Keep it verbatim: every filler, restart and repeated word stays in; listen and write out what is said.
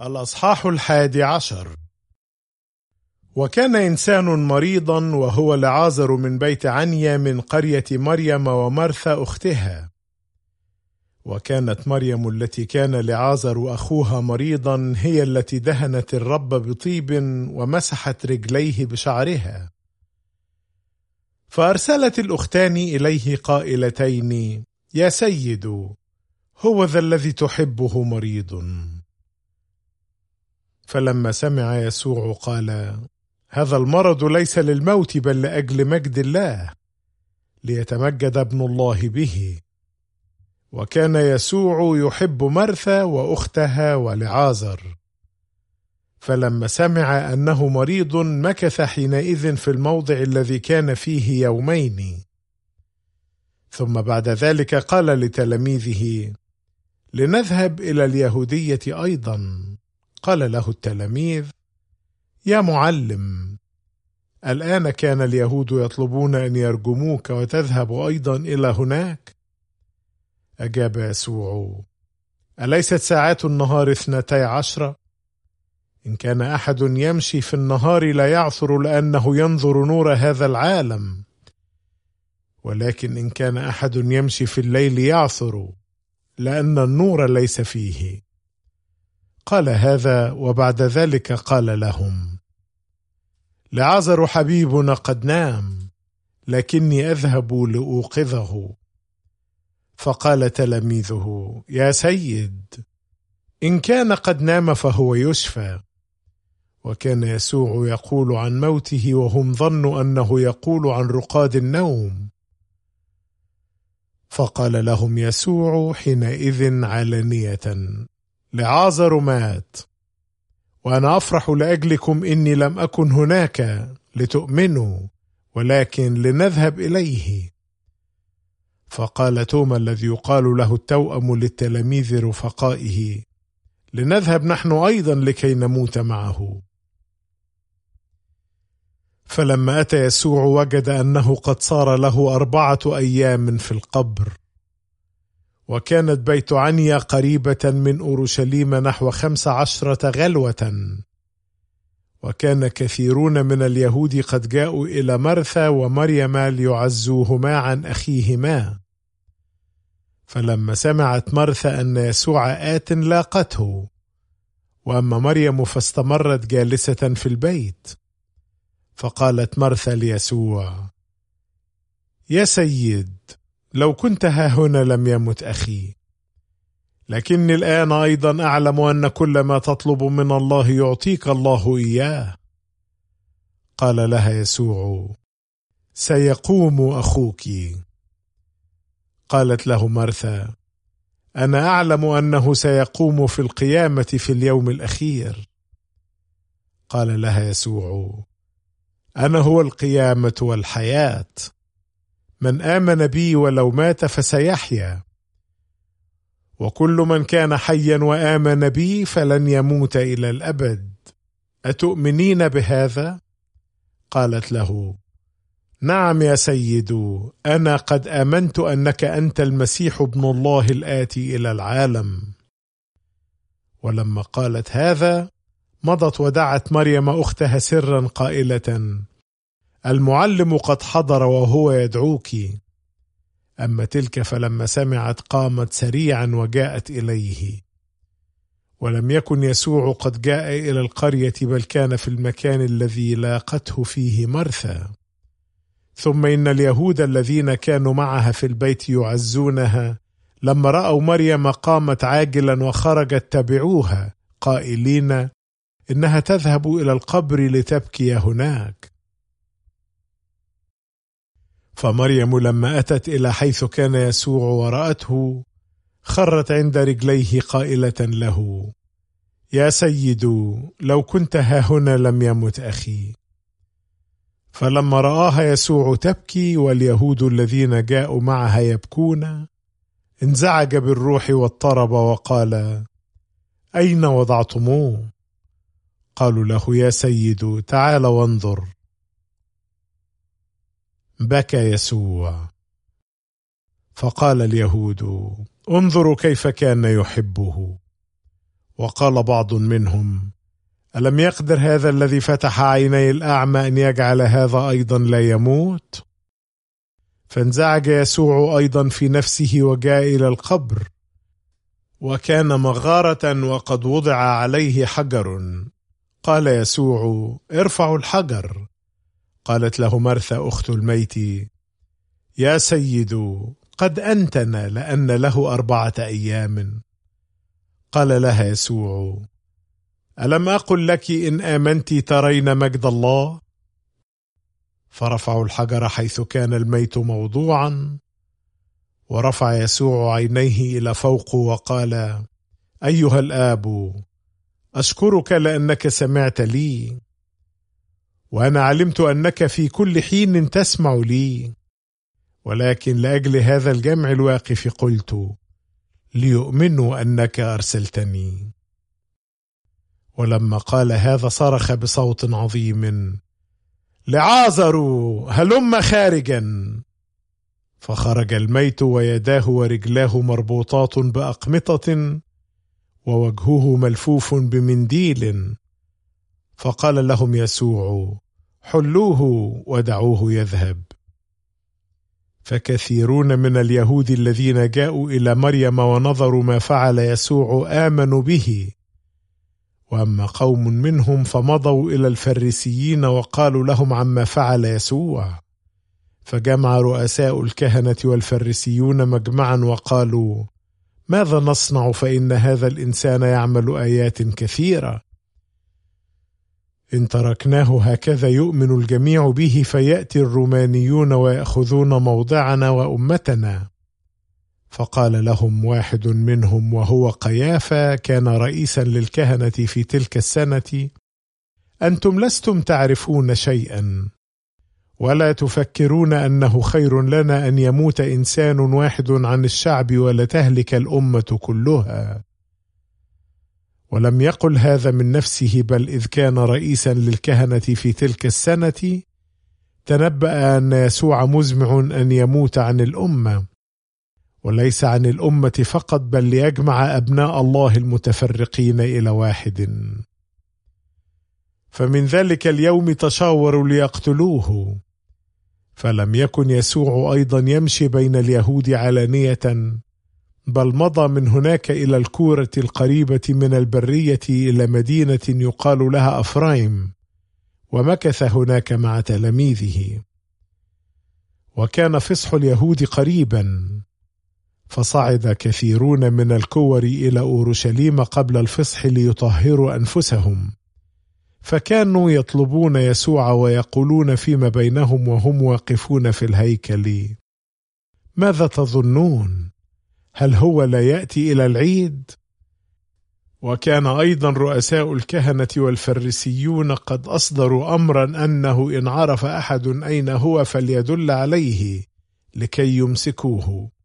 الأصحاح الحادي عشر. وكان إنسان مريضا وهو لعازر من بيت عنيا من قرية مريم ومرثى أختها. وكانت مريم التي كان لعازر أخوها مريضا هي التي دهنت الرب بطيب ومسحت رجليه بشعرها. فأرسلت الأختان إليه قائلتين: يا سيد، هو ذا الذي تحبه مريض. فلما سمع يسوع قال: هذا المرض ليس للموت بل لأجل مجد الله، ليتمجد ابن الله به. وكان يسوع يحب مرثى وأختها ولعازر. فلما سمع أنه مريض مكث حينئذ في الموضع الذي كان فيه يومين. ثم بعد ذلك قال لتلاميذه: لنذهب إلى اليهودية أيضا. قال له التلاميذ: يا معلم، الآن كان اليهود يطلبون أن يرجموك وتذهب أيضا إلى هناك؟ أجاب يسوع: أليست ساعات النهار اثنتي عشرة؟ إن كان أحد يمشي في النهار لا يعثر لأنه ينظر نور هذا العالم، ولكن إن كان أحد يمشي في الليل يعثر لأن النور ليس فيه. قال هذا وبعد ذلك قال لهم: لعازر حبيبنا قد نام، لكني أذهب لأوقظه. فقال تلاميذه: يا سيد، إن كان قد نام فهو يشفى. وكان يسوع يقول عن موته وهم ظنوا أنه يقول عن رقاد النوم. فقال لهم يسوع حينئذ علانية: لعازر مات، وأنا أفرح لأجلكم إني لم أكن هناك لتؤمنوا، ولكن لنذهب إليه. فقال توما الذي يقال له التوأم للتلاميذ رفقائه: لنذهب نحن أيضا لكي نموت معه. فلما أتى يسوع وجد أنه قد صار له أربعة أيام في القبر. وكانت بيت عنيا قريبة من أورشليم نحو خمس عشرة غلوة. وكان كثيرون من اليهود قد جاءوا إلى مرثى ومريم ليعزوهما عن أخيهما. فلما سمعت مرثى أن يسوع آت لاقته، وأما مريم فاستمرت جالسة في البيت. فقالت مرثى ليسوع: يا سيد، لو كنت ها هنا لم يمت أخي. لكني الآن أيضا أعلم أن كل ما تطلب من الله يعطيك الله إياه. قال لها يسوع: سيقوم أخوك. قالت له مرثى: أنا أعلم أنه سيقوم في القيامة في اليوم الأخير. قال لها يسوع: أنا هو القيامة والحياة، من آمن بي ولو مات فسيحيا، وكل من كان حيا وآمن بي فلن يموت إلى الأبد. أتؤمنين بهذا؟ قالت له: نعم يا سيد، أنا قد آمنت أنك أنت المسيح ابن الله الآتي إلى العالم. ولما قالت هذا مضت ودعت مريم أختها سرا قائلة: المعلم قد حضر وهو يدعوك. أما تلك فلما سمعت قامت سريعا وجاءت إليه. ولم يكن يسوع قد جاء إلى القرية بل كان في المكان الذي لاقته فيه مرثى. ثم إن اليهود الذين كانوا معها في البيت يعزونها لما رأوا مريم قامت عاجلا وخرجت تبعوها قائلين: إنها تذهب إلى القبر لتبكي هناك. فمريم لما أتت إلى حيث كان يسوع ورأته خرت عند رجليه قائلة له: يا سيد، لو كنت ها هنا لم يمت أخي. فلما رآها يسوع تبكي واليهود الذين جاءوا معها يبكون انزعج بالروح واضطرب وقال: أين وضعتموه؟ قالوا له: يا سيد، تعال وانظر. بكى يسوع. فقال اليهود: انظروا كيف كان يحبه. وقال بعض منهم: ألم يقدر هذا الذي فتح عيني الأعمى أن يجعل هذا أيضا لا يموت؟ فانزعج يسوع أيضا في نفسه وجاء إلى القبر، وكان مغارة وقد وضع عليه حجر. قال يسوع: ارفعوا الحجر. قالت له مرثا أخت الميت: يا سيد، قد أنتن، لأن له أربعة أيام. قال لها يسوع: ألم أقل لك إن آمنت ترين مجد الله؟ فرفعوا الحجر حيث كان الميت موضوعا. ورفع يسوع عينيه إلى فوق وقال: أيها الآب، أشكرك لأنك سمعت لي، وأنا علمت أنك في كل حين تسمع لي، ولكن لأجل هذا الجمع الواقف قلت، ليؤمنوا أنك أرسلتني. ولما قال هذا صرخ بصوت عظيم: لعازر، هلم خارجا. فخرج الميت ويداه ورجلاه مربوطات بأقمطة ووجهه ملفوف بمنديل. فقال لهم يسوع: حلوه ودعوه يذهب. فكثيرون من اليهود الذين جاءوا إلى مريم ونظروا ما فعل يسوع آمنوا به، وأما قوم منهم فمضوا إلى الفريسيين وقالوا لهم عما فعل يسوع. فجمع رؤساء الكهنة والفريسيون مجمعا وقالوا: ماذا نصنع فإن هذا الإنسان يعمل آيات كثيرة؟ إن تركناه هكذا يؤمن الجميع به، فيأتي الرومانيون ويأخذون موضعنا وأمتنا. فقال لهم واحد منهم وهو قيافة، كان رئيسا للكهنة في تلك السنة: أنتم لستم تعرفون شيئا، ولا تفكرون أنه خير لنا أن يموت إنسان واحد عن الشعب ولا تهلك الأمة كلها. ولم يقل هذا من نفسه، بل إذ كان رئيسا للكهنة في تلك السنة تنبأ أن يسوع مزمع أن يموت عن الأمة، وليس عن الأمة فقط، بل ليجمع أبناء الله المتفرقين إلى واحد. فمن ذلك اليوم تشاوروا ليقتلوه. فلم يكن يسوع أيضا يمشي بين اليهود علانية، بل مضى من هناك إلى الكورة القريبة من البرية إلى مدينة يقال لها أفرايم، ومكث هناك مع تلاميذه. وكان فصح اليهود قريبا، فصعد كثيرون من الكور إلى أورشليم قبل الفصح ليطهروا أنفسهم، فكانوا يطلبون يسوع ويقولون فيما بينهم وهم واقفون في الهيكل: ماذا تظنون؟ هل هو لا يأتي إلى العيد؟ وكان أيضا رؤساء الكهنة والفريسيون قد أصدروا أمرا أنه إن عرف أحد أين هو فليدل عليه لكي يمسكوه.